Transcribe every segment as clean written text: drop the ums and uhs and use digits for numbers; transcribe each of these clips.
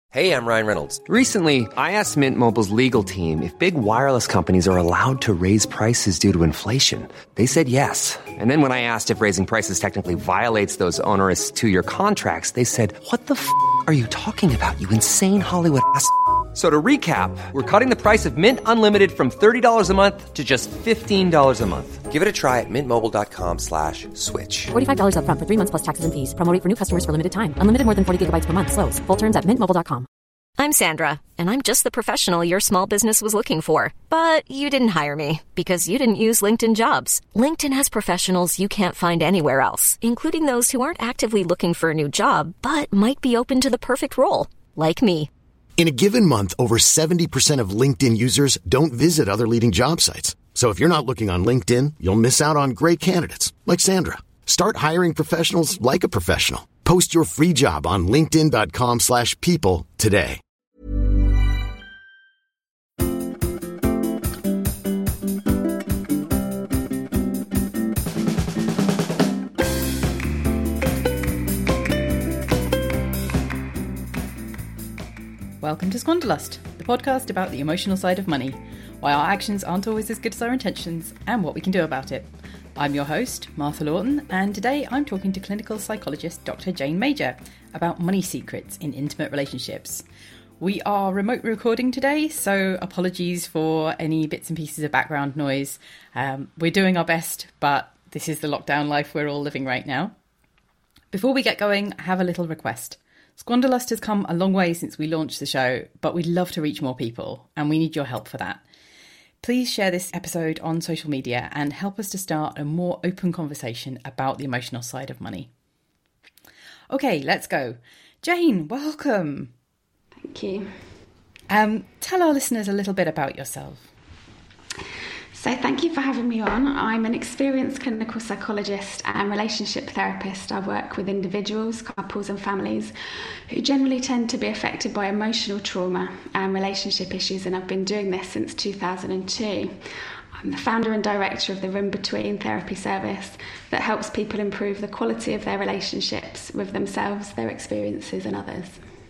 Hey, I'm Ryan Reynolds. Recently, I asked Mint Mobile's legal team if big wireless companies are allowed to raise prices due to inflation. They said yes. And then when I asked if raising prices technically violates those onerous two-year contracts, they said, "What the f*** are you talking about, you insane Hollywood ass?" So to recap, we're cutting the price of Mint Unlimited from $30 a month to just $15 a month. Give it a try at mintmobile.com/switch. $45 up front for 3 months plus taxes and fees. Promo rate for new customers for limited time. Unlimited more than 40 gigabytes per month. Slows full terms at mintmobile.com. I'm Sandra, and I'm just the professional your small business was looking for. But you didn't hire me because you didn't use LinkedIn Jobs. LinkedIn has professionals you can't find anywhere else, including those who aren't actively looking for a new job, but might be open to the perfect role, like me. In a given month, over 70% of LinkedIn users don't visit other leading job sites. So if you're not looking on LinkedIn, you'll miss out on great candidates like Sandra. Start hiring professionals like a professional. Post your free job on linkedin.com/people today. Welcome to Squanderlust, the podcast about the emotional side of money, why our actions aren't always as good as our intentions, and what we can do about it. I'm your host, Martha Lawton, and today I'm talking to clinical psychologist Dr. Jane Major about money secrets in intimate relationships. We are remote recording today, so apologies for any bits and pieces of background noise. We're doing our best, but this is the lockdown life we're all living right now. Before we get going, I have a little request. Squanderlust has come a long way since we launched the show, but we'd love to reach more people, and we need your help for that. Please share this episode on social media and help us to start a more open conversation about the emotional side of money. Okay, let's go. Jane, welcome. Thank you. Tell our listeners a little bit about yourself. So thank you for having me on. I'm an experienced clinical psychologist and relationship therapist. I work with individuals, couples and families who generally tend to be affected by emotional trauma and relationship issues, and I've been doing this since 2002. I'm the founder and director of the Room Between therapy service that helps people improve the quality of their relationships with themselves, their experiences and others.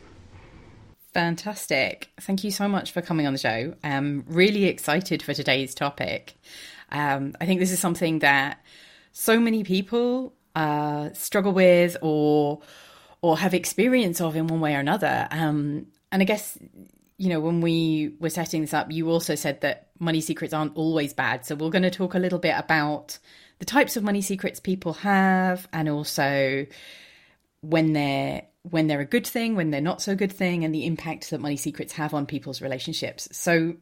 Fantastic. Thank you so much for coming on the show. I'm really excited for today's topic. I think this is something that so many people struggle with or have experience of in one way or another. And I guess, you know, when we were setting this up, you also said that money secrets aren't always bad. So we're going to talk a little bit about the types of money secrets people have, and also when they're a good thing, when they're not so good thing, and the impact that money secrets have on people's relationships. So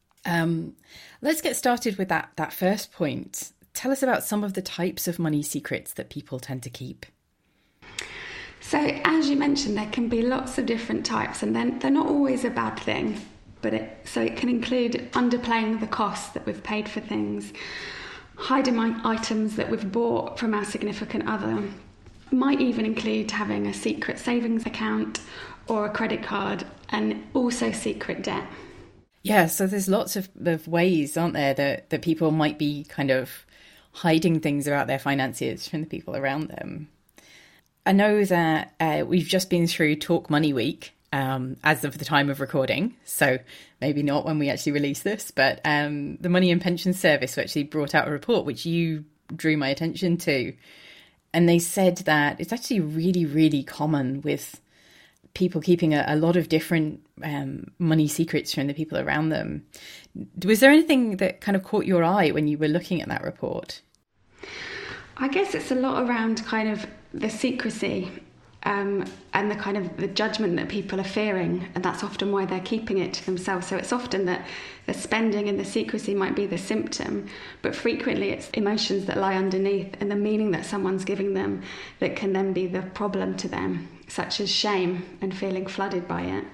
let's get started with that first point. Tell us about some of the types of money secrets that people tend to keep. So as you mentioned, there can be lots of different types, and then they're not always a bad thing, but it can include underplaying the cost that we've paid for things, hiding items that we've bought from our significant other. Might even include having a secret savings account or a credit card, and also secret debt. Yeah, so there's lots of ways, aren't there, that people might be kind of hiding things about their finances from the people around them. I know that we've just been through Talk Money Week as of the time of recording, so maybe not when we actually release this, but the Money and Pension Service actually brought out a report which you drew my attention to. And they said that it's actually really, really common with people keeping a lot of different money secrets from the people around them. Was there anything that kind of caught your eye when you were looking at that report? I guess it's a lot around kind of the secrecy and the kind of the judgment that people are fearing, and that's often why they're keeping it to themselves. So it's often that the spending and the secrecy might be the symptom, but frequently it's emotions that lie underneath and the meaning that someone's giving them that can then be the problem to them, such as shame and feeling flooded by it.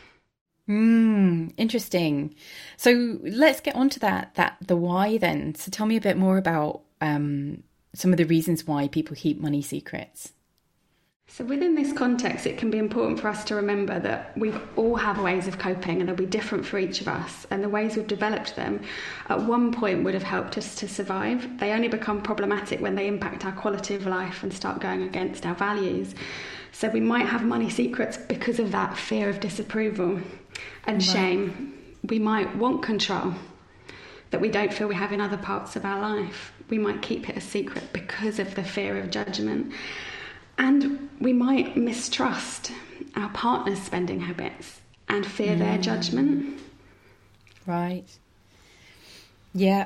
Interesting. So let's get on to the why then. So tell me a bit more about some of the reasons why people keep money secrets. So within this context, it can be important for us to remember that we all have ways of coping and they'll be different for each of us. And the ways we've developed them at one point would have helped us to survive. They only become problematic when they impact our quality of life and start going against our values. So we might have money secrets because of that fear of disapproval and shame. We might want control that we don't feel we have in other parts of our life. We might keep it a secret because of the fear of judgment. And we might mistrust our partner's spending habits and fear their judgment. Right. Yeah.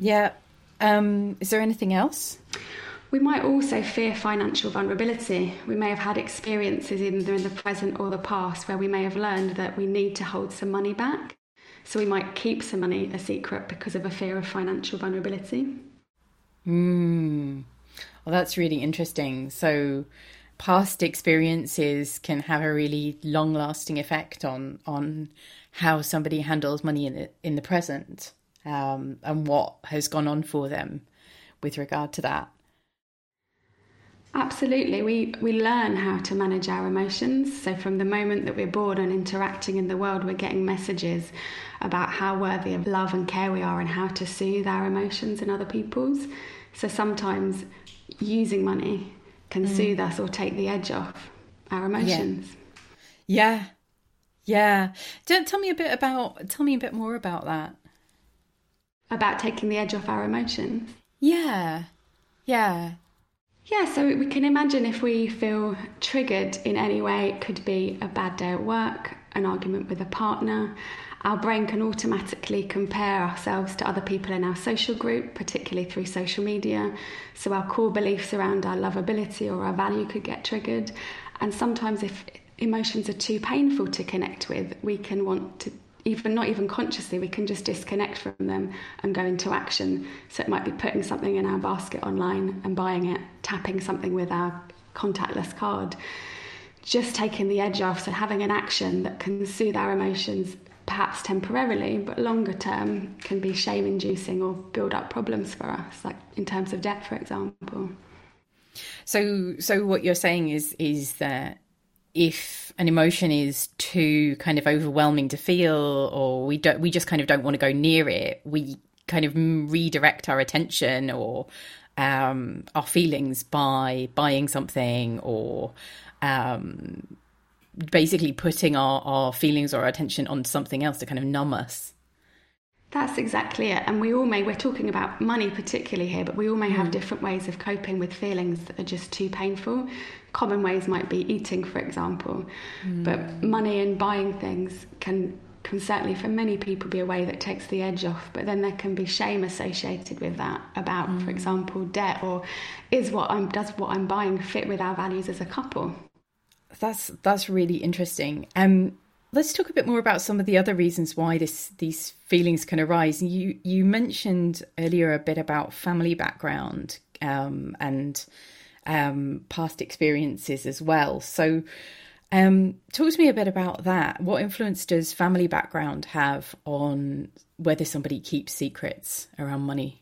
Is there anything else? We might also fear financial vulnerability. We may have had experiences either in the present or the past where we may have learned that we need to hold some money back. So we might keep some money a secret because of a fear of financial vulnerability. Well, that's really interesting. So past experiences can have a really long-lasting effect on how somebody handles money in the present, and what has gone on for them with regard to that. Absolutely. We learn how to manage our emotions. So from the moment that we're born and interacting in the world, we're getting messages about how worthy of love and care we are and how to soothe our emotions and other people's. So sometimes using money can soothe us or take the edge off our emotions. Yeah. Tell me a bit more about that. About taking the edge off our emotions? Yeah, so we can imagine if we feel triggered in any way, it could be a bad day at work, an argument with a partner. Our brain can automatically compare ourselves to other people in our social group, particularly through social media. So our core beliefs around our lovability or our value could get triggered. And sometimes if emotions are too painful to connect with, we can want to, not even consciously, we can just disconnect from them and go into action. So it might be putting something in our basket online and buying it, tapping something with our contactless card, just taking the edge off. So having an action that can soothe our emotions, perhaps temporarily, but longer term can be shame-inducing or build up problems for us, like in terms of debt, for example. So what you're saying is that if an emotion is too kind of overwhelming to feel, or we just kind of don't want to go near it, we kind of redirect our attention or our feelings by buying something or basically putting our feelings or our attention on something else to kind of numb us. That's exactly it. And we're talking about money particularly here, but we all may have different ways of coping with feelings that are just too painful. Common ways might be eating, for example. But money and buying things can certainly for many people be a way that takes the edge off. But then there can be shame associated with that about, for example, debt, or does what I'm buying fit with our values as a couple? That's really interesting. Let's talk a bit more about some of the other reasons why these feelings can arise. You mentioned earlier a bit about family background and past experiences as well. So talk to me a bit about that. What influence does family background have on whether somebody keeps secrets around money?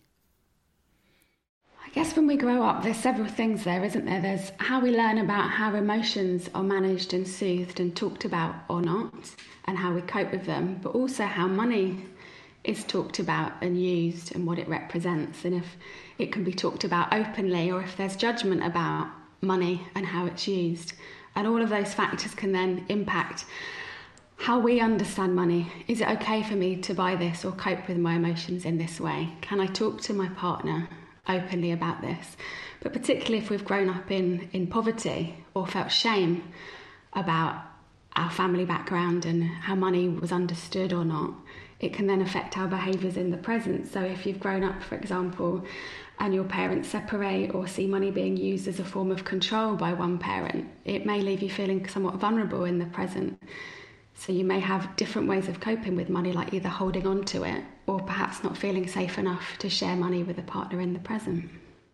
I guess when we grow up, there's several things there, isn't there? There's how we learn about how emotions are managed and soothed and talked about or not, and how we cope with them, but also how money is talked about and used and what it represents, and if it can be talked about openly or if there's judgment about money and how it's used. And all of those factors can then impact how we understand money. Is it okay for me to buy this or cope with my emotions in this way? Can I talk to my partner openly about this? But particularly if we've grown up in poverty or felt shame about our family background and how money was understood or not, it can then affect our behaviours in the present. So if you've grown up, for example, and your parents separate or see money being used as a form of control by one parent, it may leave you feeling somewhat vulnerable in the present. So you may have different ways of coping with money, like either holding on to it or perhaps not feeling safe enough to share money with a partner in the present.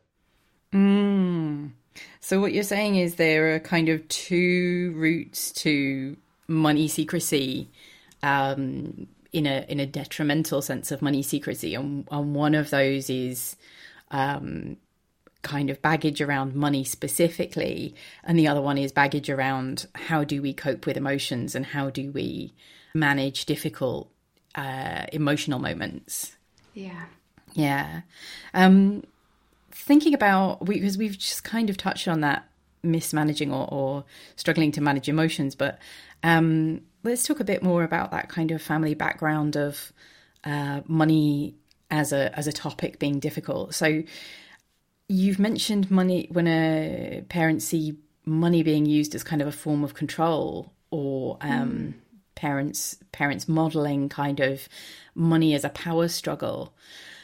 So what you're saying is there are kind of two routes to money secrecy, in a detrimental sense of money secrecy, and one of those is kind of baggage around money specifically, and the other one is baggage around how do we cope with emotions and how do we manage difficult emotional moments. Yeah. Thinking about, because we've just kind of touched on that, mismanaging or struggling to manage emotions, but let's talk a bit more about that kind of family background of money as a topic being difficult. So you've mentioned money, when parents see money being used as kind of a form of control, or parents modeling kind of money as a power struggle.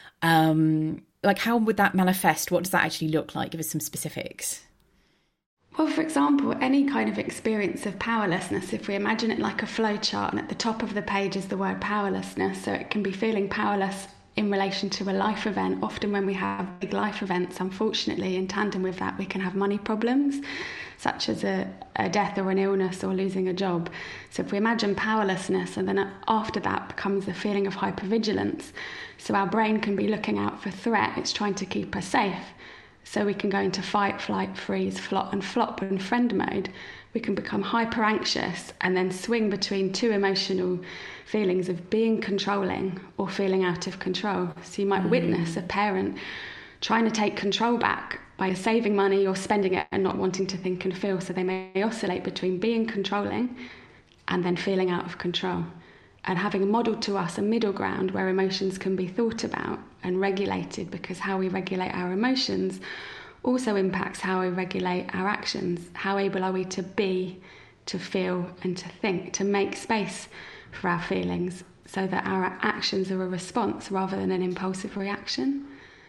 Like, how would that manifest? What does that actually look like? Give us some specifics. Well, for example, any kind of experience of powerlessness, if we imagine it like a flow chart, and at the top of the page is the word powerlessness, so it can be feeling powerless in relation to a life event. Often when we have big life events, unfortunately, in tandem with that, we can have money problems, such as a death or an illness or losing a job. So if we imagine powerlessness, and then after that becomes a feeling of hypervigilance, so our brain can be looking out for threat, it's trying to keep us safe. So we can go into fight, flight, freeze, flop and friend mode. We can become hyper anxious and then swing between two emotional feelings of being controlling or feeling out of control. So you might witness a parent trying to take control back by saving money or spending it and not wanting to think and feel. So they may oscillate between being controlling and then feeling out of control. And having modelled to us a middle ground where emotions can be thought about and regulated, because how we regulate our emotions also impacts how we regulate our actions. How able are we to be, to feel and to think, to make space for our feelings so that our actions are a response rather than an impulsive reaction?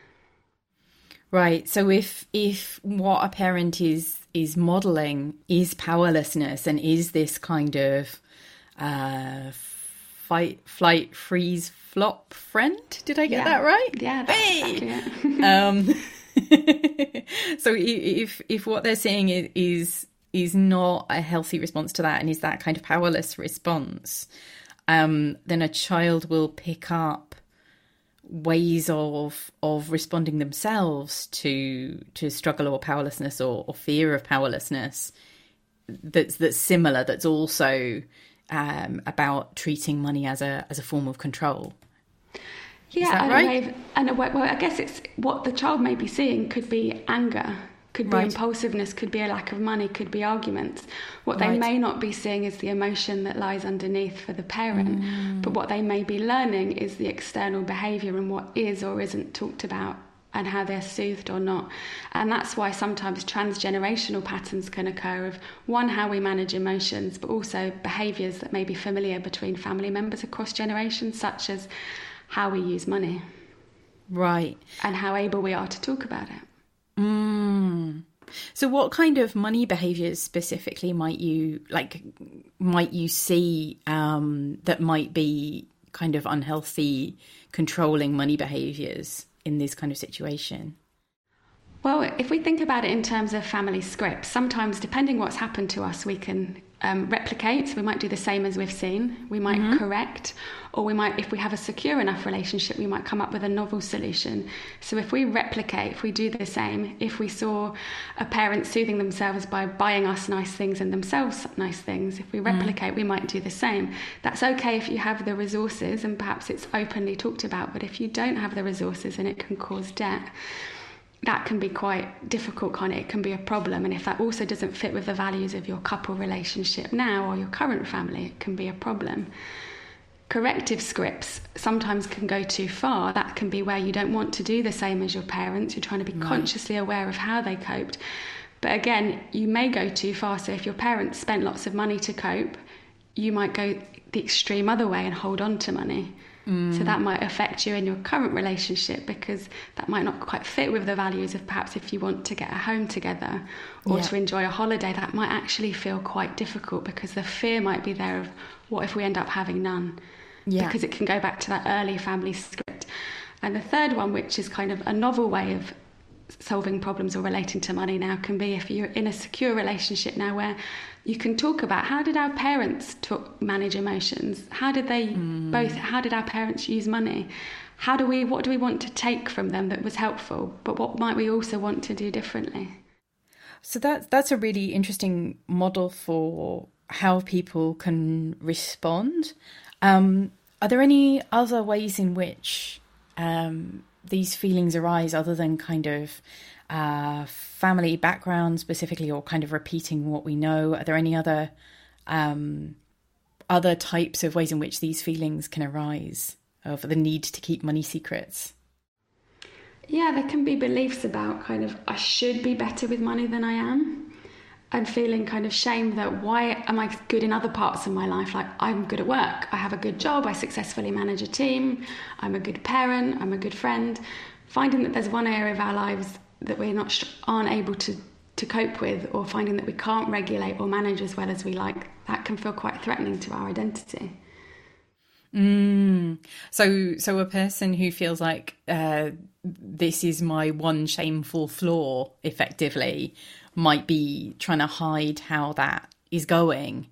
Right. So if what a parent is modelling is powerlessness and is this kind of fight, flight, freeze, flop friend. Did I get that right? Yeah, that's exactly it. So if what they're saying is not a healthy response to that, and is that kind of powerless response, then a child will pick up ways of responding themselves to struggle or powerlessness or fear of powerlessness that's similar, that's also about treating money as a form of control. Yeah, is that right? Well, I guess it's what the child may be seeing could be anger, could be impulsiveness, could be a lack of money, could be arguments. What they may not be seeing is the emotion that lies underneath for the parent, but what they may be learning is the external behaviour and what is or isn't talked about and how they're soothed or not. And that's why sometimes transgenerational patterns can occur of, one, how we manage emotions, but also behaviours that may be familiar between family members across generations, such as how we use money. Right. And how able we are to talk about it. So what kind of money behaviours specifically might you see that might be kind of unhealthy, controlling money behaviours in this kind of situation? Well, if we think about it in terms of family scripts, sometimes depending what's happened to us, we can replicate. So we might do the same as we've seen. We might correct, or we might, if we have a secure enough relationship, we might come up with a novel solution. So if we replicate, if we do the same, if we saw a parent soothing themselves by buying us nice things and themselves nice things, if we replicate, we might do the same. That's okay if you have the resources and perhaps it's openly talked about, but if you don't have the resources and it can cause debt, that can be quite difficult, it can be a problem. And if that also doesn't fit with the values of your couple relationship now or your current family, it can be a problem. Corrective scripts sometimes can go too far. That can be where you don't want to do the same as your parents. You're trying to be consciously aware of how they coped. But again, you may go too far. So if your parents spent lots of money to cope, you might go the extreme other way and hold on to money. So that might affect you in your current relationship, because that might not quite fit with the values of perhaps if you want to get a home together or to enjoy a holiday. That might actually feel quite difficult because the fear might be there of what if we end up having none? Because it can go back to that early family script. And the third one, which is kind of a novel way of solving problems or relating to money now, can be if you're in a secure relationship now where you can talk about how did our parents manage emotions? How did they how did our parents use money? what do we want to take from them that was helpful, but what might we also want to do differently? So that's a really interesting model for how people can respond. Are there any other ways in which these feelings arise other than kind of family background specifically, or kind of repeating what we know? Are there any other types of ways in which these feelings can arise of the need to keep money secrets? Yeah, there can be beliefs about kind of, I should be better with money than I am. And feeling kind of shame that why am I good in other parts of my life? Like, I'm good at work, I have a good job, I successfully manage a team, I'm a good parent, I'm a good friend. Finding that there's one area of our lives that we aren't able to cope with, or finding that we can't regulate or manage as well as we like, that can feel quite threatening to our identity. So a person who feels like this is my one shameful flaw, effectively, might be trying to hide how that is going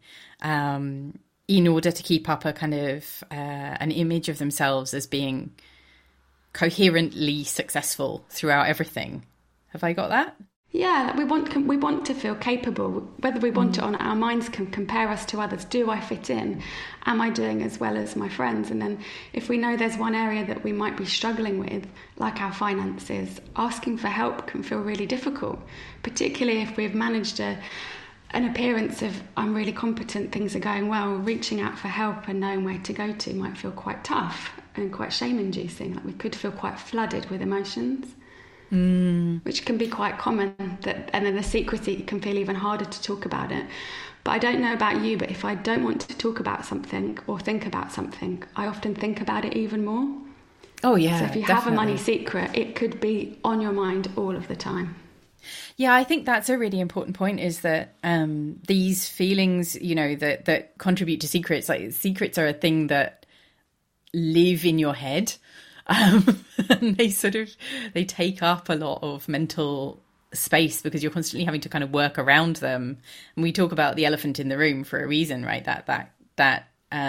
in order to keep up a kind of an image of themselves as being coherently successful throughout everything. Have I got that? Yeah, we want to feel capable, whether we want it or not. Our minds can compare us to others. Do I fit in? Am I doing as well as my friends? And then if we know there's one area that we might be struggling with, like our finances, asking for help can feel really difficult, particularly if we've managed an appearance of I'm really competent, things are going well. Reaching out for help and knowing where to go to might feel quite tough and quite shame-inducing. Like, we could feel quite flooded with emotions. Which can be quite common, and then the secrecy can feel even harder to talk about it. But I don't know about you, but if I don't want to talk about something or think about something, I often think about it even more. Oh yeah, so if you definitely have a money secret, it could be on your mind all of the time. Yeah, I think that's a really important point, is that these feelings, you know, that contribute to secrets, like secrets are a thing that live in your head. And they take up a lot of mental space because you're constantly having to kind of work around them. And we talk about the elephant in the room for a reason, right? That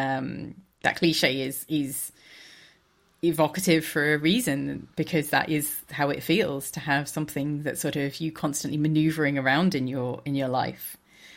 cliche is evocative for a reason, because that is how it feels to have something that sort of you constantly maneuvering around in your life.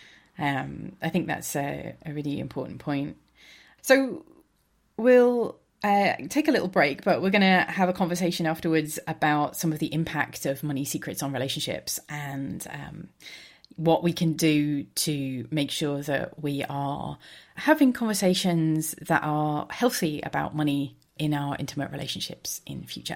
I think that's a really important point. So we'll take a little break, but we're going to have a conversation afterwards about some of the impact of money secrets on relationships, and what we can do to make sure that we are having conversations that are healthy about money in our intimate relationships in future.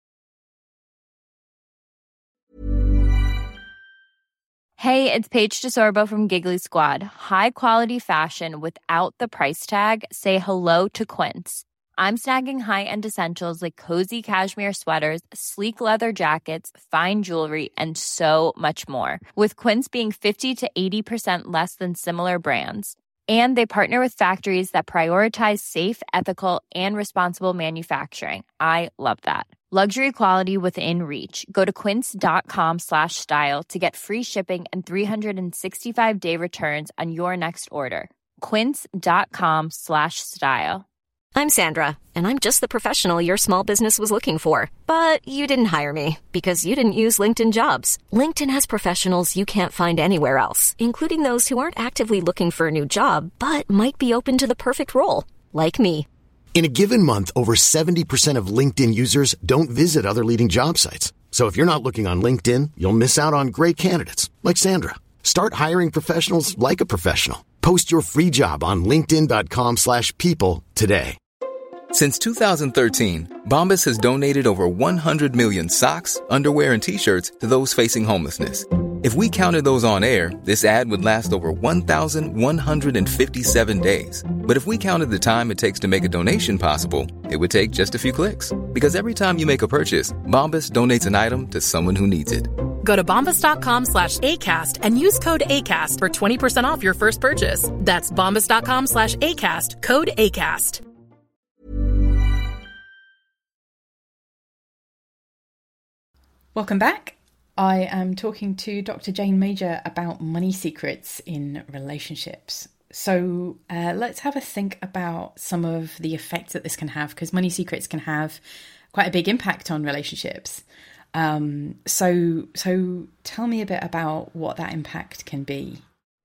Hey, it's Paige DeSorbo from Giggly Squad. High quality fashion without the price tag. Say hello to Quince. I'm snagging high-end essentials like cozy cashmere sweaters, sleek leather jackets, fine jewelry, and so much more. With Quince being 50 to 80% less than similar brands. And they partner with factories that prioritize safe, ethical, and responsible manufacturing. I love that. Luxury quality within reach. Go to quince.com/style to get free shipping and 365-day returns on your next order. Quince.com/style. I'm Sandra, and I'm just the professional your small business was looking for. But you didn't hire me because you didn't use LinkedIn Jobs. LinkedIn has professionals you can't find anywhere else, including those who aren't actively looking for a new job, but might be open to the perfect role, like me. In a given month, over 70% of LinkedIn users don't visit other leading job sites. So if you're not looking on LinkedIn, you'll miss out on great candidates like Sandra. Start hiring professionals like a professional. Post your free job on linkedin.com/people today. Since 2013, Bombas has donated over 100 million socks, underwear, and T-shirts to those facing homelessness. If we counted those on air, this ad would last over 1,157 days. But if we counted the time it takes to make a donation possible, it would take just a few clicks. Because every time you make a purchase, Bombas donates an item to someone who needs it. Go to bombas.com/ACAST and use code ACAST for 20% off your first purchase. That's bombas.com/ACAST, code ACAST. Welcome back. I am talking to Dr. Jane Major about money secrets in relationships. So let's have a think about some of the effects that this can have, because money secrets can have quite a big impact on relationships. So tell me a bit about what that impact can be.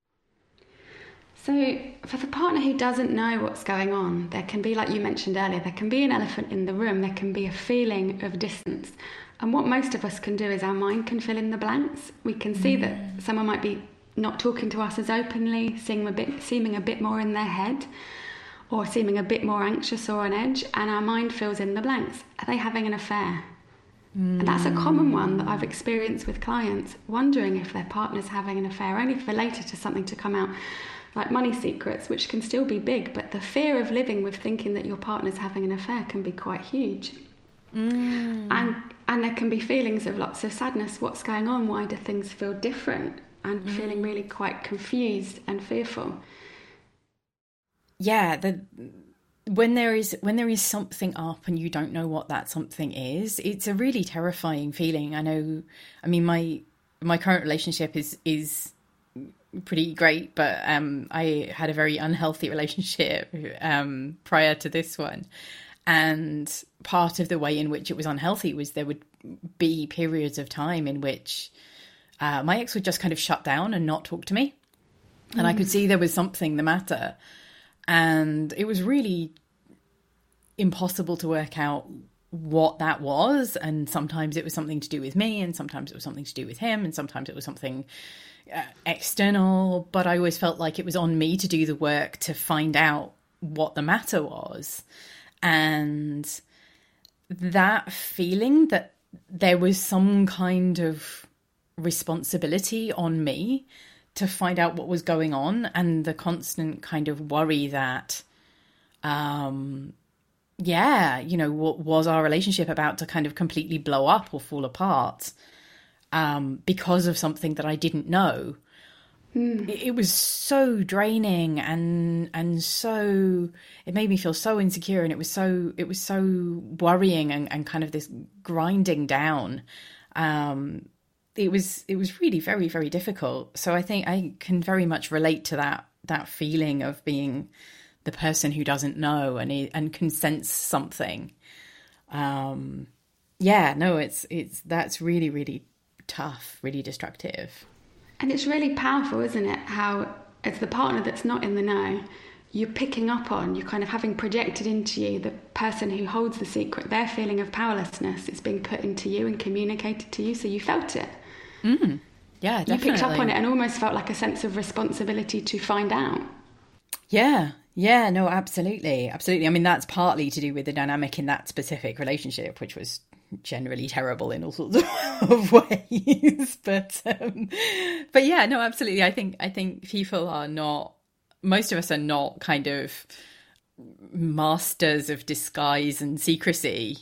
So for the partner who doesn't know what's going on, there can be, like you mentioned earlier, there can be an elephant in the room. There can be a feeling of distance. And what most of us can do is our mind can fill in the blanks. We can see that someone might be not talking to us as openly, seeming a bit more in their head, or seeming a bit more anxious or on edge, and our mind fills in the blanks. Are they having an affair? And that's a common one that I've experienced with clients, wondering if their partner's having an affair, only for later to something to come out, like money secrets, which can still be big, but the fear of living with thinking that your partner's having an affair can be quite huge. And there can be feelings of lots of sadness. What's going on? Why do things feel different? And feeling really quite confused and fearful. Yeah, when there is something up and you don't know what that something is, it's a really terrifying feeling. I mean, my current relationship is pretty great, but I had a very unhealthy relationship prior to this one. And part of the way in which it was unhealthy was there would be periods of time in which my ex would just kind of shut down and not talk to me. And I could see there was something the matter. And it was really impossible to work out what that was. And sometimes it was something to do with me, and sometimes it was something to do with him, and sometimes it was something external. But I always felt like it was on me to do the work to find out what the matter was. And that feeling that there was some kind of responsibility on me to find out what was going on, and the constant kind of worry that, what was our relationship about to kind of completely blow up or fall apart because of something that I didn't know. It was so draining and so it made me feel so insecure, and it was so worrying and kind of this grinding down. It was really very, very difficult. So I think I can very much relate to that feeling of being the person who doesn't know and can sense something. That's really, really tough, really destructive. And it's really powerful, isn't it? How, as the partner that's not in the know, you're picking up on, you're kind of having projected into you the person who holds the secret, their feeling of powerlessness. It's being put into you and communicated to you, so you felt it. Yeah, definitely. You picked up on it and almost felt like a sense of responsibility to find out. Yeah, no, absolutely. I mean, that's partly to do with the dynamic in that specific relationship, which was generally terrible in all sorts of ways. But yeah, no, absolutely. I think people are not, most of us are not kind of masters of disguise and secrecy,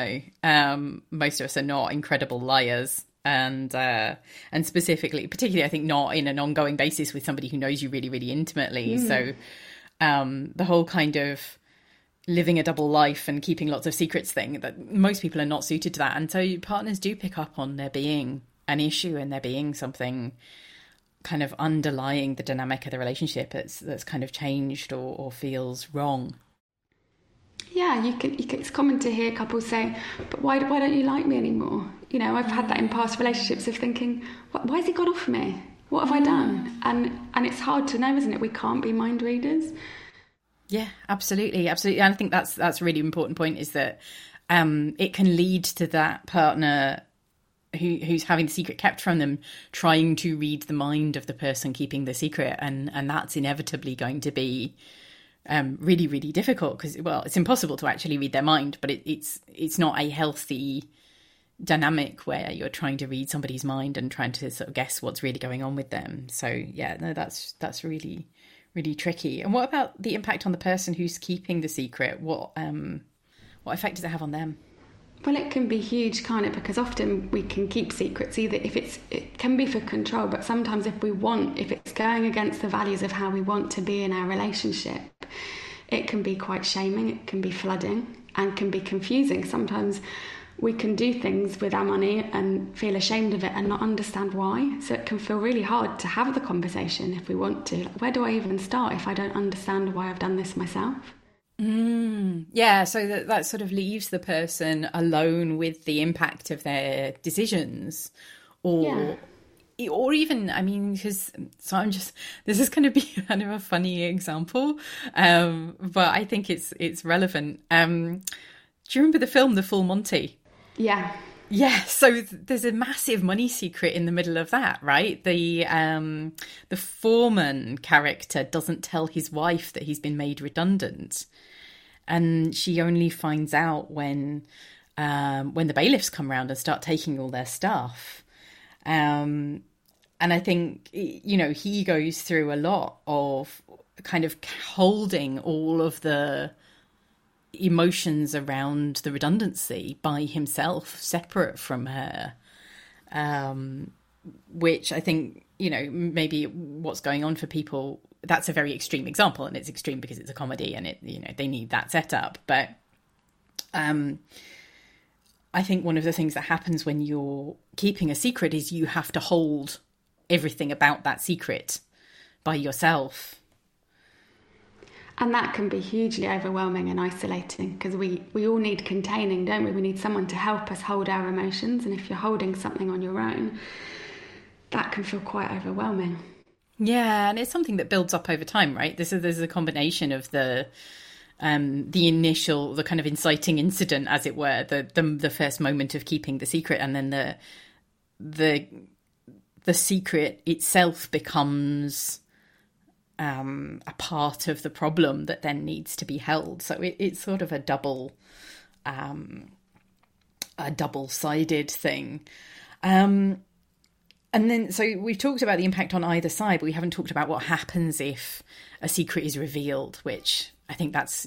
most of us are not incredible liars. And particularly, I think not in an ongoing basis with somebody who knows you really, really intimately. So the whole kind of living a double life and keeping lots of secrets thing, that most people are not suited to that. And so partners do pick up on there being an issue and there being something kind of underlying the dynamic of the relationship that's kind of changed or feels wrong. Yeah, it's common to hear couples say, but why don't you like me anymore? I've had that in past relationships of thinking, why has he gone off me? What have I done? And it's hard to know, isn't it? We can't be mind readers. Yeah, absolutely. And I think that's a really important point, is that it can lead to that partner who's having the secret kept from them trying to read the mind of the person keeping the secret, and that's inevitably going to be really, really difficult, because, well, it's impossible to actually read their mind, but it's not a healthy dynamic where you're trying to read somebody's mind and trying to sort of guess what's really going on with them. So yeah, no, that's really, really tricky. And what about the impact on the person who's keeping the secret? What effect does it have on them? Well, it can be huge, can't it? Because often we can keep secrets, either it can be for control, but sometimes if it's going against the values of how we want to be in our relationship, it can be quite shaming, it can be flooding, and can be confusing. Sometimes we can do things with our money and feel ashamed of it and not understand why. So it can feel really hard to have the conversation if we want to. Where do I even start if I don't understand why I've done this myself? Yeah, so that sort of leaves the person alone with the impact of their decisions, or even, I mean, because this is going to be kind of a funny example, but I think it's relevant. Do you remember the film The Full Monty? Yeah. Yeah, so there's a massive money secret in the middle of that, right? The foreman character doesn't tell his wife that he's been made redundant, and she only finds out when the bailiffs come round and start taking all their stuff. And I think, you know, he goes through a lot of kind of holding all of the emotions around the redundancy by himself, separate from her, which I think, you know, maybe what's going on for people, that's a very extreme example, and it's extreme because it's a comedy and it, you know, they need that setup. But I think one of the things that happens when you're keeping a secret is you have to hold everything about that secret by yourself. And that can be hugely overwhelming and isolating, because we all need containing, don't we? We need someone to help us hold our emotions. And if you're holding something on your own, that can feel quite overwhelming. Yeah, and it's something that builds up over time, right? There's a combination of the initial, the kind of inciting incident, as it were, the first moment of keeping the secret, and then the secret itself becomes a part of the problem that then needs to be held. So it's sort of a double-sided thing. And then, so we've talked about the impact on either side, but we haven't talked about what happens if a secret is revealed, which I think that's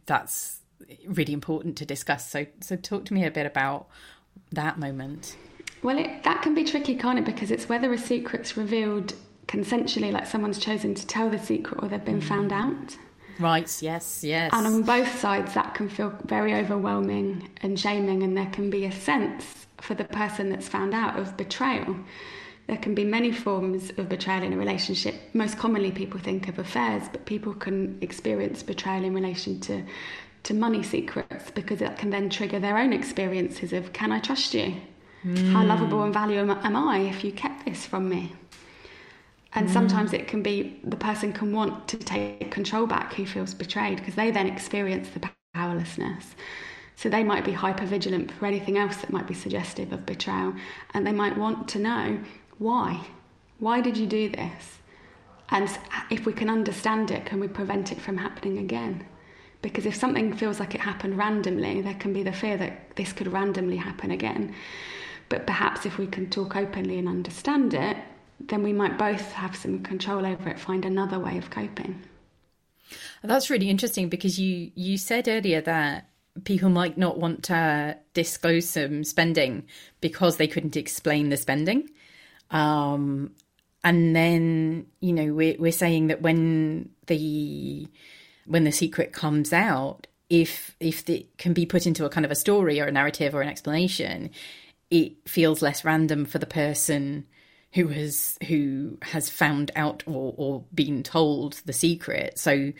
really important to discuss. So talk to me a bit about that moment. Well, that can be tricky, can't it? Because it's whether a secret's revealed consensually, like someone's chosen to tell the secret, or they've been found out. Right, yes. And on both sides, that can feel very overwhelming and shaming, and there can be a sense for the person that's found out of betrayal. There can be many forms of betrayal in a relationship. Most commonly, people think of affairs, but people can experience betrayal in relation to money secrets, because that can then trigger their own experiences of, can I trust you? How lovable and valuable am I if you kept this from me? And sometimes it can be the person can want to take control back who feels betrayed, because they then experience the powerlessness. So they might be hypervigilant for anything else that might be suggestive of betrayal, and they might want to know why. Why did you do this? And if we can understand it, can we prevent it from happening again? Because if something feels like it happened randomly, there can be the fear that this could randomly happen again. But perhaps if we can talk openly and understand it, then we might both have some control over it, find another way of coping. That's really interesting, because you said earlier that people might not want to disclose some spending because they couldn't explain the spending. And then, you know, we're saying that when the secret comes out, if it can be put into a kind of a story or a narrative or an explanation, it feels less random for the person who has found out or been told the secret. So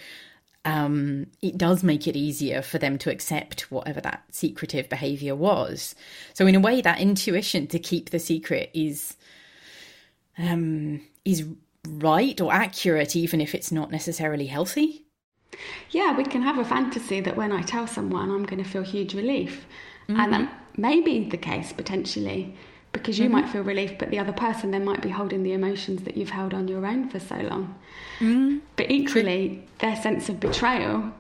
it does make it easier for them to accept whatever that secretive behaviour was. So in a way, that intuition to keep the secret is right or accurate, even if it's not necessarily healthy. Yeah, we can have a fantasy that when I tell someone, I'm going to feel huge relief. And that may be the case, potentially, because you might feel relief, but the other person then might be holding the emotions that you've held on your own for so long. But equally, their sense of betrayal,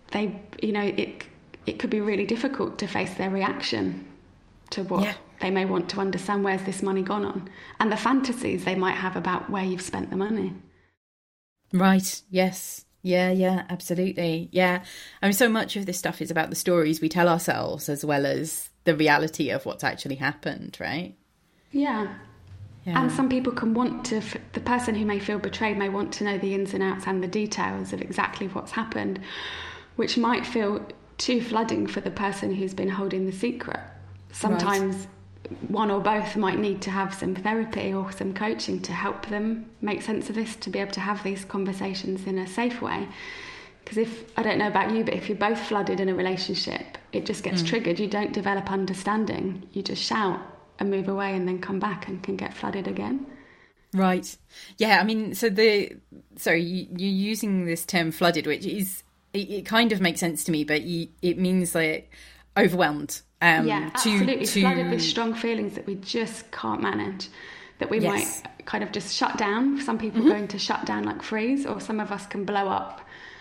it could be really difficult to face their reaction to what they may want to understand. Where's this money gone on? And the fantasies they might have about where you've spent the money. Right, yes. Yeah, absolutely. Yeah. I mean, so much of this stuff is about the stories we tell ourselves as well as the reality of what's actually happened, right? Yeah. And some people can want to, the person who may feel betrayed may want to know the ins and outs and the details of exactly what's happened, which might feel too flooding for the person who's been holding the secret. Sometimes one or both might need to have some therapy or some coaching to help them make sense of this, to be able to have these conversations in a safe way, Because I don't know about you, but if you're both flooded in a relationship, it just gets triggered. You don't develop understanding. You just shout and move away and then come back and can get flooded again. Right. Yeah, I mean, you're using this term flooded, which is, it kind of makes sense to me, but it means like overwhelmed. Absolutely. Flooded with strong feelings that we just can't manage, that we might kind of just shut down. Some people are going to shut down, like freeze, or some of us can blow up.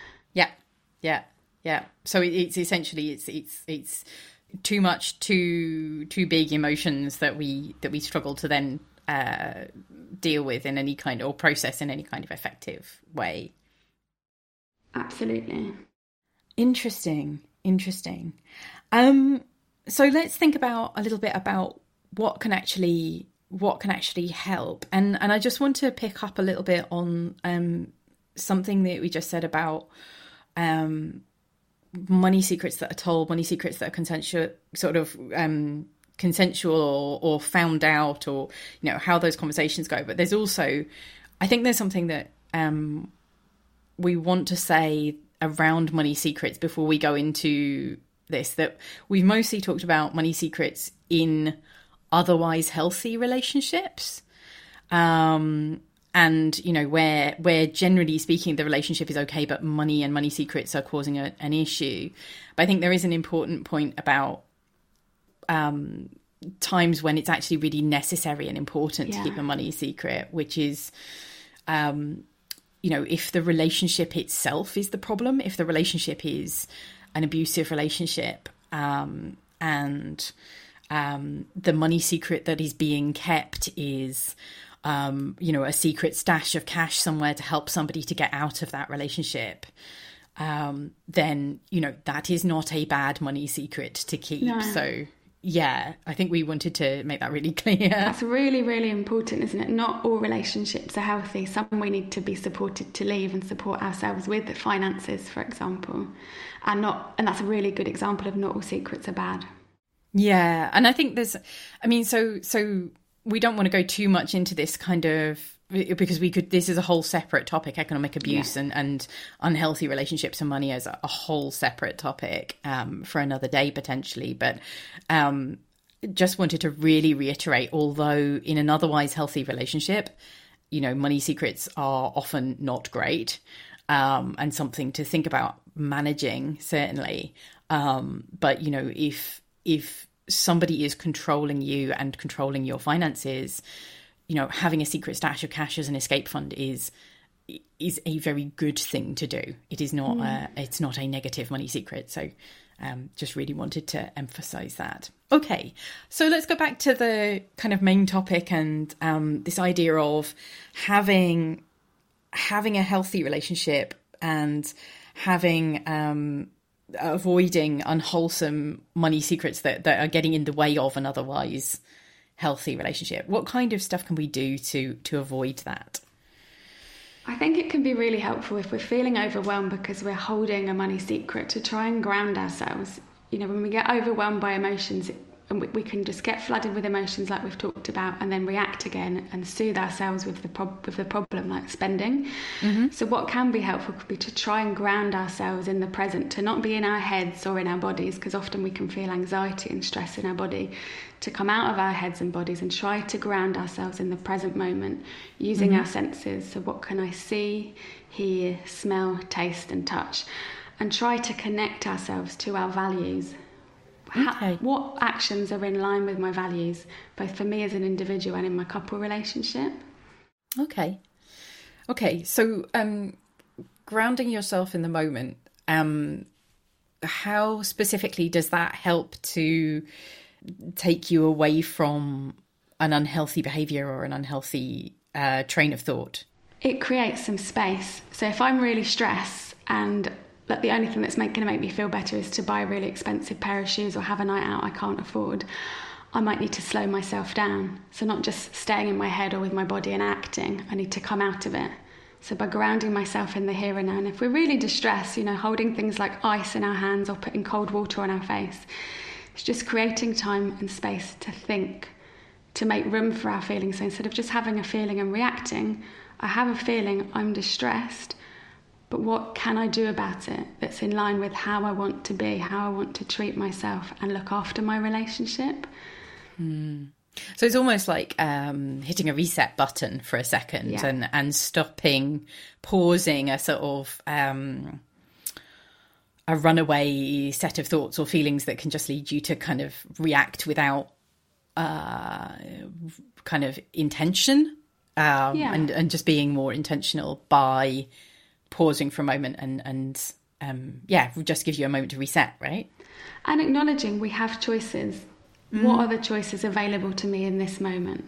Yeah. So it's essentially, it's too much, too big emotions that we struggle to then deal with in any kind, or process in any kind of effective way. Absolutely. Interesting. So let's think a little bit about what can actually help. And I just want to pick up a little bit on something that we just said about money secrets that are told, money secrets that are consensual or found out, or, you know, how those conversations go. But there's also, I think there's something that we want to say around money secrets before we go into this, that we've mostly talked about money secrets in otherwise healthy relationships. And, you know, where generally speaking, the relationship is okay, but money and money secrets are causing an issue. But I think there is an important point about times when it's actually really necessary and important to keep a money secret, which is, you know, if the relationship itself is the problem, if the relationship is an abusive relationship, and the money secret that is being kept is, you know, a secret stash of cash somewhere to help somebody to get out of that relationship, then, you know, that is not a bad money secret to keep. No. So, yeah, I think we wanted to make that really clear. That's really, really important, isn't it? Not all relationships are healthy. Some we need to be supported to leave and support ourselves with, the finances, for example. And that's a really good example of not all secrets are bad. Yeah, and I think there's, I mean, so we don't want to go too much into this kind of, because this is a whole separate topic, economic abuse and unhealthy relationships and money as a whole separate topic for another day potentially. But just wanted to really reiterate, although in an otherwise healthy relationship, you know, money secrets are often not great, and something to think about managing, certainly. But, you know, if somebody is controlling you and controlling your finances, you know, having a secret stash of cash as an escape fund is a very good thing to do. It is not it's not a negative money secret. So just really wanted to emphasize that. Okay, so let's go back to the kind of main topic and this idea of having a healthy relationship and avoiding unwholesome money secrets that are getting in the way of an otherwise healthy relationship. What kind of stuff can we do to avoid that? I think it can be really helpful if we're feeling overwhelmed because we're holding a money secret, to try and ground ourselves. You know, when we get overwhelmed by emotions, and we can just get flooded with emotions like we've talked about, and then react again and soothe ourselves with the problem, like spending. Mm-hmm. So what can be helpful could be to try and ground ourselves in the present, to not be in our heads or in our bodies, because often we can feel anxiety and stress in our body, to come out of our heads and bodies and try to ground ourselves in the present moment using our senses. So what can I see, hear, smell, taste and touch, and try to connect ourselves to our values. What actions are in line with my values, both for me as an individual and in my couple relationship? Okay. So grounding yourself in the moment, how specifically does that help to take you away from an unhealthy behaviour or an unhealthy train of thought? It creates some space. So if I'm really stressed and that the only thing that's going to make me feel better is to buy a really expensive pair of shoes or have a night out I can't afford, I might need to slow myself down. So not just staying in my head or with my body and acting, I need to come out of it. So by grounding myself in the here and now, and if we're really distressed, you know, holding things like ice in our hands or putting cold water on our face, it's just creating time and space to think, to make room for our feelings. So instead of just having a feeling and reacting, I have a feeling, I'm distressed. but what can I do about it that's in line with how I want to be, how I want to treat myself and look after my relationship. So it's almost like hitting a reset button for a second and stopping, pausing a sort of a runaway set of thoughts or feelings that can just lead you to kind of react without kind of intention, and just being more intentional by pausing for a moment and just gives you a moment to reset, right? And acknowledging we have choices. What are the choices available to me in this moment?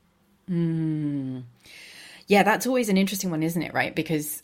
Yeah, that's always an interesting one, isn't it? Right? Because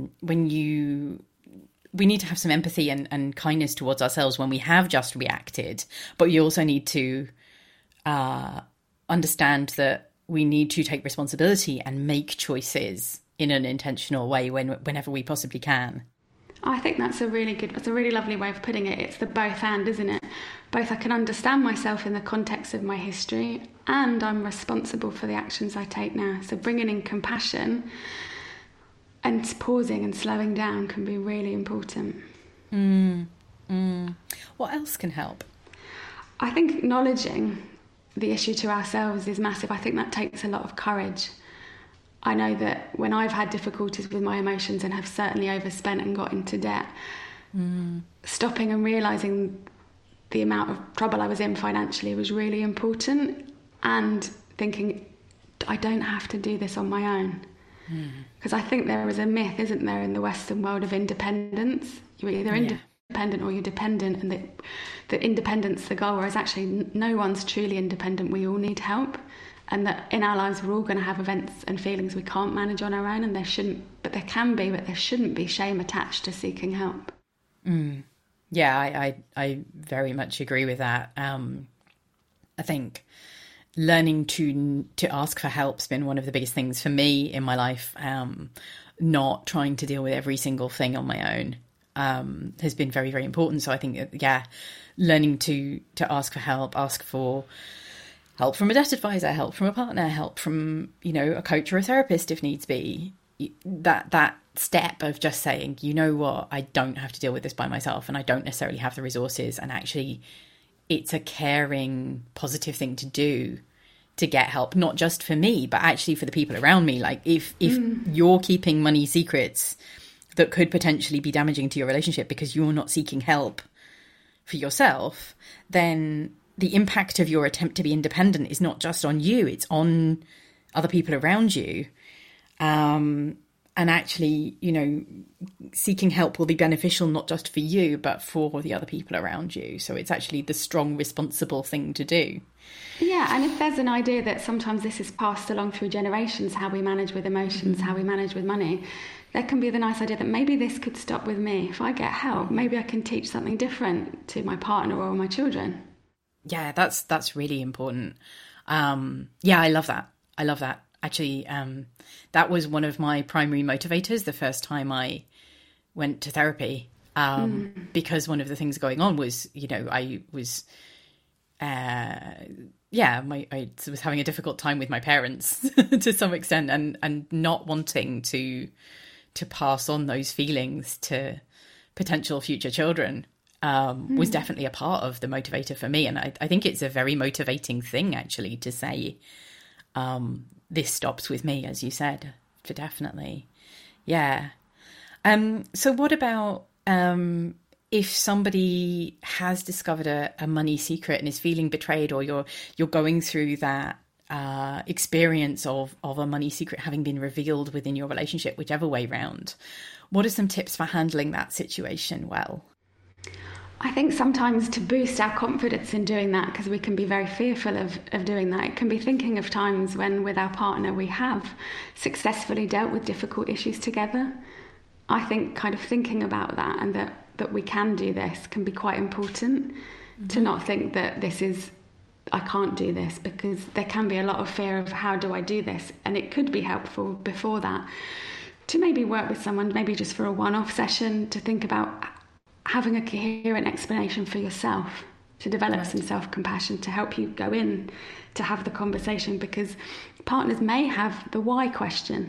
we need to have some empathy and kindness towards ourselves when we have just reacted, but you also need to understand that we need to take responsibility and make choices in an intentional way whenever we possibly can. I think that's a really lovely way of putting it. It's the both and, isn't it? Both I can understand myself in the context of my history and I'm responsible for the actions I take now. So bringing in compassion and pausing and slowing down can be really important. What else can help? I think acknowledging the issue to ourselves is massive. I think that takes a lot of courage. I know that when I've had difficulties with my emotions and have certainly overspent and got into debt, stopping and realising the amount of trouble I was in financially was really important, and thinking, I don't have to do this on my own. Because I think there is a myth, isn't there, in the Western world of independence. You're either independent or you're dependent, and that independence the goal, whereas actually no one's truly independent. We all need help. And that in our lives we're all going to have events and feelings we can't manage on our own, and there shouldn't be shame attached to seeking help. Yeah, I very much agree with that. I think learning to ask for help's been one of the biggest things for me in my life. Not trying to deal with every single thing on my own has been very, very important. So I think, learning to ask for help, ask for help from a debt advisor, help from a partner, help from, a coach or a therapist if needs be. That step of just saying, you know what, I don't have to deal with this by myself and I don't necessarily have the resources, and actually it's a caring, positive thing to do to get help, not just for me, but actually for the people around me. Like if you're keeping money secrets that could potentially be damaging to your relationship because you're not seeking help for yourself, then the impact of your attempt to be independent is not just on you, it's on other people around you. And actually, seeking help will be beneficial not just for you, but for the other people around you. So it's actually the strong, responsible thing to do. Yeah, and if there's an idea that sometimes this is passed along through generations, how we manage with emotions, how we manage with money, there can be the nice idea that maybe this could stop with me. If I get help, maybe I can teach something different to my partner or my children. Yeah, that's really important. I love that. Actually, that was one of my primary motivators the first time I went to therapy, because one of the things going on was, I was, I was having a difficult time with my parents to some extent, and not wanting to pass on those feelings to potential future children. Was definitely a part of the motivator for me. And I think it's a very motivating thing, actually, to say, this stops with me, as you said, for definitely. Yeah. So what about if somebody has discovered a money secret and is feeling betrayed, or you're going through that experience of a money secret having been revealed within your relationship, whichever way round? What are some tips for handling that situation well? I think sometimes to boost our confidence in doing that, because we can be very fearful of doing that, it can be thinking of times when with our partner we have successfully dealt with difficult issues together. I think kind of thinking about that, and that we can do this, can be quite important. To not think that I can't do this, because there can be a lot of fear of how do I do this, and it could be helpful before that to maybe work with someone, maybe just for a one-off session, to think about having a coherent explanation for yourself, to develop some self-compassion, to help you go in to have the conversation, because partners may have the why question.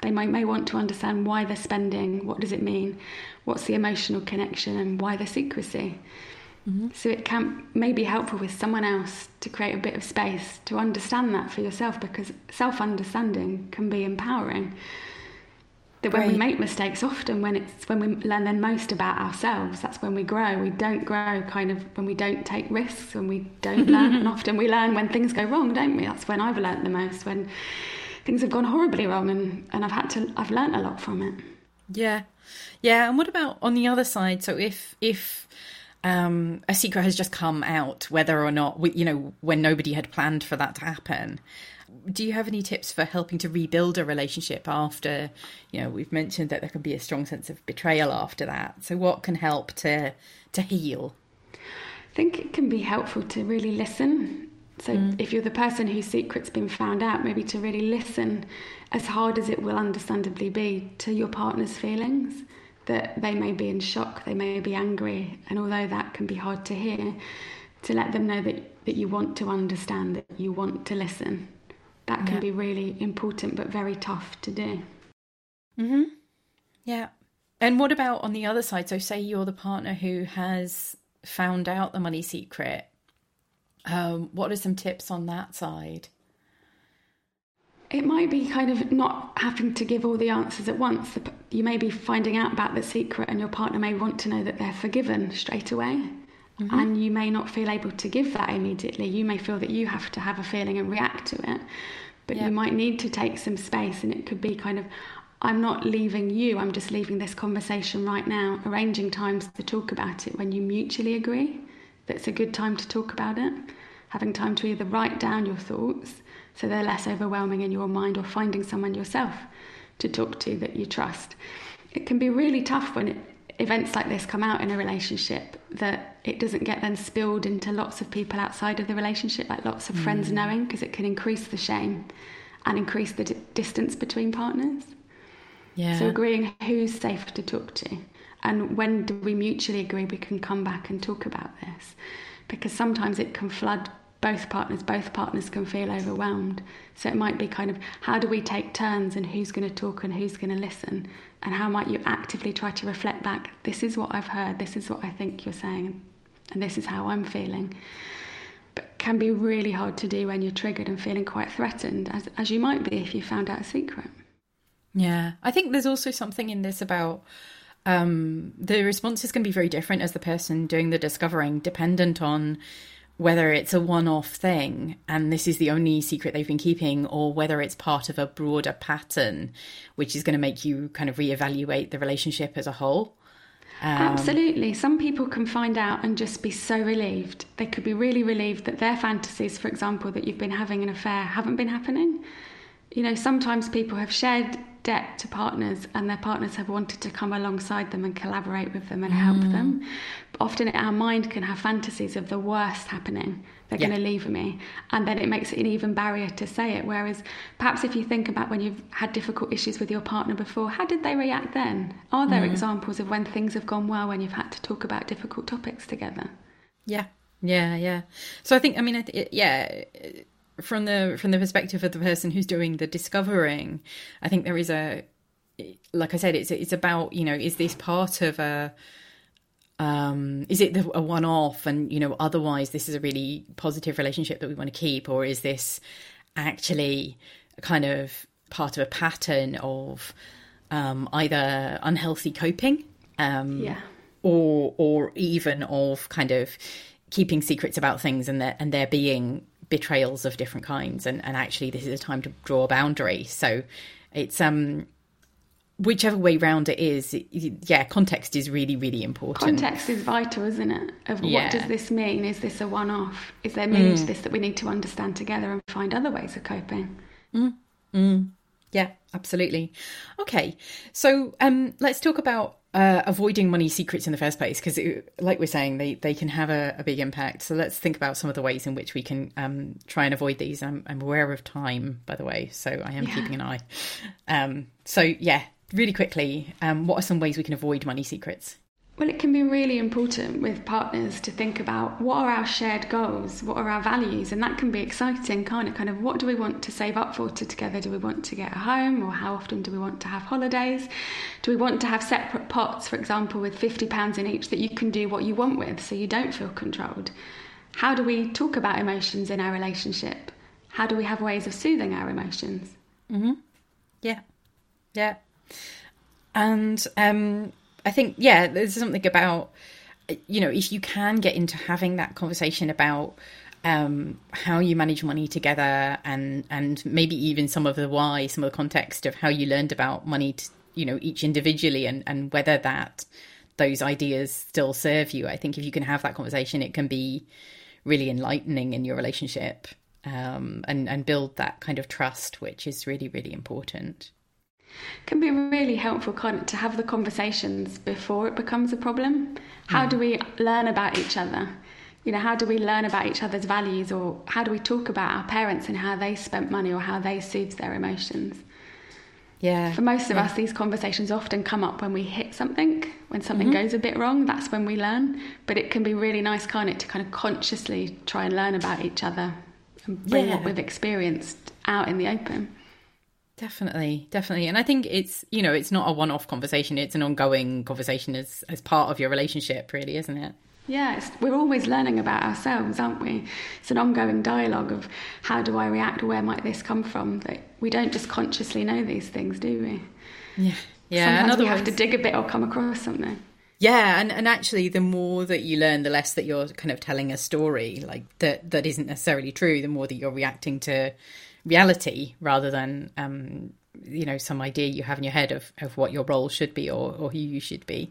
They may want to understand why they're spending, what does it mean, what's the emotional connection, and why the secrecy. So it may be helpful with someone else to create a bit of space to understand that for yourself, because self-understanding can be empowering. That when we make mistakes, often when we learn the most about ourselves, that's when we grow. We don't grow kind of when we don't take risks, when we don't learn. And often we learn when things go wrong, don't we? That's when I've learned the most, when things have gone horribly wrong, and I've learned a lot from it. Yeah. And what about on the other side? So if a secret has just come out, whether or not, when nobody had planned for that to happen, do you have any tips for helping to rebuild a relationship after, we've mentioned that there can be a strong sense of betrayal after that. So what can help to heal? I think it can be helpful to really listen. So if you're the person whose secret's been found out, maybe to really listen, as hard as it will understandably be, to your partner's feelings, that they may be in shock, they may be angry. And although that can be hard to hear, to let them know that you want to understand, that you want to listen. That can be really important, but very tough to do. Yeah. And what about on the other side? So say you're the partner who has found out the money secret. What are some tips on that side? It might be kind of not having to give all the answers at once. You may be finding out about the secret and your partner may want to know that they're forgiven straight away. And you may not feel able to give that immediately. You may feel that you have to have a feeling and react to it. But you might need to take some space, and it could be kind of, I'm not leaving you, I'm just leaving this conversation right now, arranging times to talk about it when you mutually agree that's a good time to talk about it. Having time to either write down your thoughts so they're less overwhelming in your mind, or finding someone yourself to talk to that you trust. It can be really tough when events like this come out in a relationship, that it doesn't get then spilled into lots of people outside of the relationship, like lots of friends knowing, because it can increase the shame and increase the distance between partners. So agreeing who's safe to talk to, and when do we mutually agree we can come back and talk about this, because sometimes it can flood both partners can feel overwhelmed. So it might be kind of, how do we take turns, and who's going to talk and who's going to listen, and how might you actively try to reflect back, this is what I've heard, this is what I think you're saying, and this is how I'm feeling. But it can be really hard to do when you're triggered and feeling quite threatened, as you might be if you found out a secret. Yeah, I think there's also something in this about the responses can be very different as the person doing the discovering, dependent on whether it's a one-off thing and this is the only secret they've been keeping, or whether it's part of a broader pattern, which is going to make you kind of reevaluate the relationship as a whole. Absolutely. Some people can find out and just be so relieved. They could be really relieved that their fantasies, for example, that you've been having an affair, haven't been happening. Sometimes people have shared debt to partners, and their partners have wanted to come alongside them and collaborate with them and help them. But often our mind can have fantasies of the worst happening. They're going to leave me. And then it makes it an even barrier to say it. Whereas perhaps if you think about when you've had difficult issues with your partner before, how did they react then? Are there examples of when things have gone well, when you've had to talk about difficult topics together? Yeah. So I think, from the perspective of the person who's doing the discovering, I think there is like I said, it's about, is this part of is it a one-off, and otherwise this is a really positive relationship that we want to keep, or is this actually kind of part of a pattern of either unhealthy coping, or even of kind of keeping secrets about things, and there being betrayals of different kinds, and actually this is a time to draw a boundary. So it's whichever way round it is, context is really, really important. Context is vital, isn't it? What does this mean? Is this a one-off? Is there meaning to this that we need to understand together and find other ways of coping? Yeah, absolutely. Okay, so let's talk about avoiding money secrets in the first place, because like we're saying, they can have a big impact. So let's think about some of the ways in which we can try and avoid these. I'm aware of time, by the way, so I am keeping an eye. Really quickly, what are some ways we can avoid money secrets? Well, it can be really important with partners to think about what are our shared goals, what are our values, and that can be exciting, can't it? Kind of what do we want to save up for together? Do we want to get a home, or how often do we want to have holidays? Do we want to have separate pots, for example, with £50 in each that you can do what you want with so you don't feel controlled? How do we talk about emotions in our relationship? How do we have ways of soothing our emotions? Mm-hmm. Yeah. And I think, there's something about, if you can get into having that conversation about how you manage money together and maybe even some of the context of how you learned about money, each individually and whether those ideas still serve you. I think if you can have that conversation, it can be really enlightening in your relationship and build that kind of trust, which is really, really important. Can be really helpful to have the conversations before it becomes a problem. How do we learn about each other? How do we learn about each other's values, or how do we talk about our parents and how they spent money or how they soothed their emotions? Yeah. For most of us, these conversations often come up when we hit something, when something goes a bit wrong. That's when we learn. But it can be really nice, can't it, to kind of consciously try and learn about each other and bring what we've experienced out in the open. Definitely. And I think it's, it's not a one-off conversation. It's an ongoing conversation as part of your relationship, really, isn't it? Yeah, we're always learning about ourselves, aren't we? It's an ongoing dialogue of how do I react, where might this come from? That we don't just consciously know these things, do we? Yeah. Sometimes we have to dig a bit or come across something. Yeah, and actually the more that you learn, the less that you're kind of telling a story like that isn't necessarily true, the more that you're reacting to reality rather than some idea you have in your head of what your role should be or who you should be.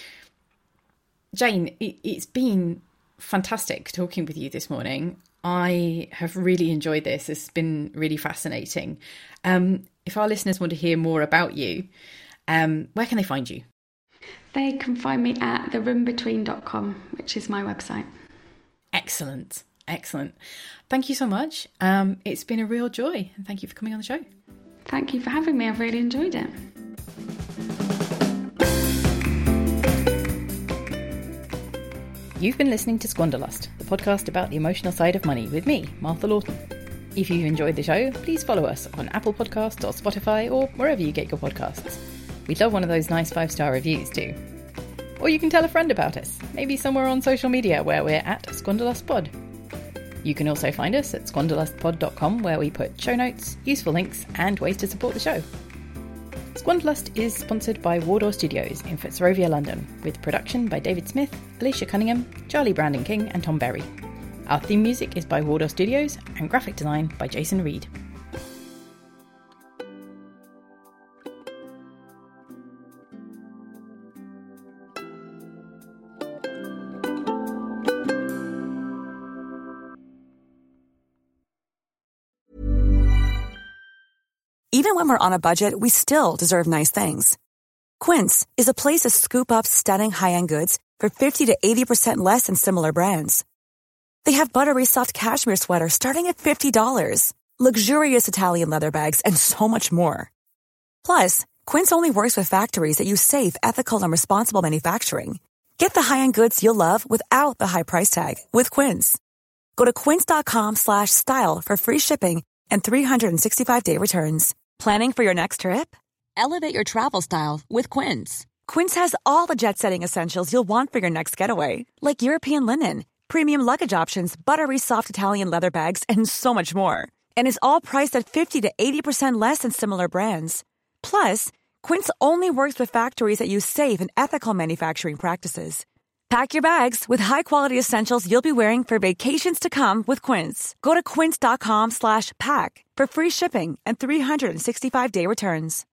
Jane, it's been fantastic talking with you this morning. I have really enjoyed this. It's been really fascinating. If our listeners want to hear more about you, where can they find you? They can find me at theroomBetween.com, which is my website. Excellent. Thank you so much. It's been a real joy, and thank you for coming on the show. Thank you for having me. I've really enjoyed it. You've been listening to Squanderlust, the podcast about the emotional side of money with me, Martha Lawton. If you've enjoyed the show, please follow us on Apple Podcasts or Spotify or wherever you get your podcasts. We'd love one of those nice 5-star reviews too. Or you can tell a friend about us, maybe somewhere on social media where we're at SquanderlustPod. You can also find us at squanderlustpod.com, where we put show notes, useful links, and ways to support the show. Squanderlust is sponsored by Wardour Studios in Fitzrovia, London, with production by David Smith, Alicia Cunningham, Charlie Brandon King, and Tom Berry. Our theme music is by Wardour Studios, and graphic design by Jason Reed. Even when we're on a budget, we still deserve nice things. Quince is a place to scoop up stunning high-end goods for 50 to 80% less than similar brands. They have buttery soft cashmere sweaters starting at $50, luxurious Italian leather bags, and so much more. Plus, Quince only works with factories that use safe, ethical, and responsible manufacturing. Get the high-end goods you'll love without the high price tag with Quince. Go to quince.com/style for free shipping and 365-day returns. Planning for your next trip? Elevate your travel style with Quince. Quince has all the jet-setting essentials you'll want for your next getaway, like European linen, premium luggage options, buttery soft Italian leather bags, and so much more. And is all priced at 50 to 80% less than similar brands. Plus, Quince only works with factories that use safe and ethical manufacturing practices. Pack your bags with high-quality essentials you'll be wearing for vacations to come with Quince. Go to quince.com/pack for free shipping and 365-day returns.